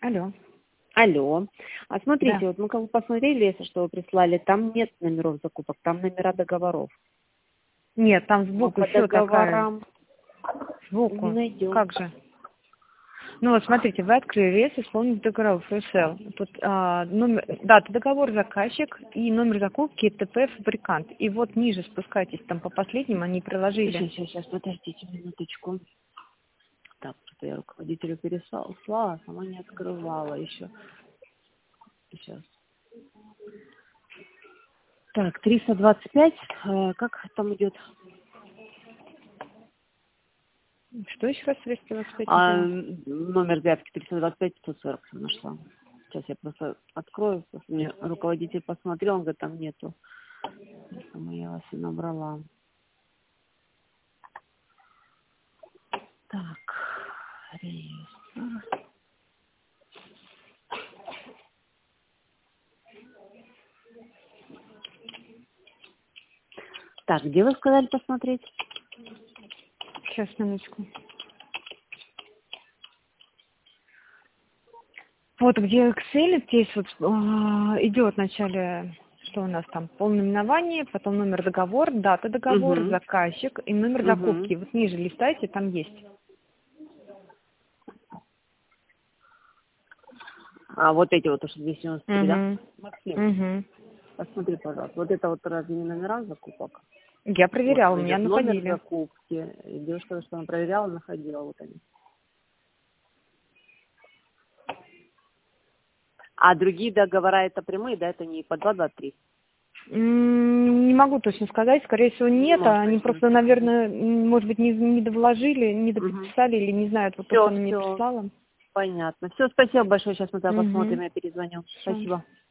Алло. Алло. А Да. смотрите, вот мы как бы посмотрели, если что вы прислали, там нет номеров закупок, там номера договоров. Нет, там Но сбоку по все такая, договорам не сбоку. найдем. Как же? Ну вот смотрите, вы открыли реестр исполнитель договоров ФСЛ. Тут номер, дата договор, заказчик и номер закупки ТП фабрикант. И вот ниже спускайтесь, там по последним они приложили. Сейчас, подождите минуточку. Так, что я руководителю переслала, а сама не открывала еще. Сейчас. Так, 325, как там идет? Что еще раз 325 Номер заявки 325-540 нашла. Сейчас я просто открою, просто мне руководитель посмотрел, он говорит, там нету. Поэтому я вас и набрала. Так, реестр. Так, где вы сказали посмотреть? Сейчас, минуточку. Вот где Excel, здесь вот идет вначале, что у нас там, полнаименование, потом номер договора, дата договора, Угу. заказчик и номер Угу. закупки. Вот ниже листайте, там есть. А вот эти вот, то, что 293, да? Угу. Максим, Угу. посмотри, пожалуйста. Вот это вот разве не номера закупок? Я Вот проверяла, у он меня идет номер находили. закупки. И девушка сказала, что она проверяла, находила. Вот они. А другие договора это прямые, да, это не по 223? Не могу точно сказать, скорее всего Не нет, а можешь они точно просто, сказать. наверное, может быть, не довложили, не Угу. доподписали или не знают вот то, что Все, она мне все, прислала. понятно. Все, спасибо большое. Сейчас мы тогда Угу. посмотрим, я перезвоню. Все. Спасибо.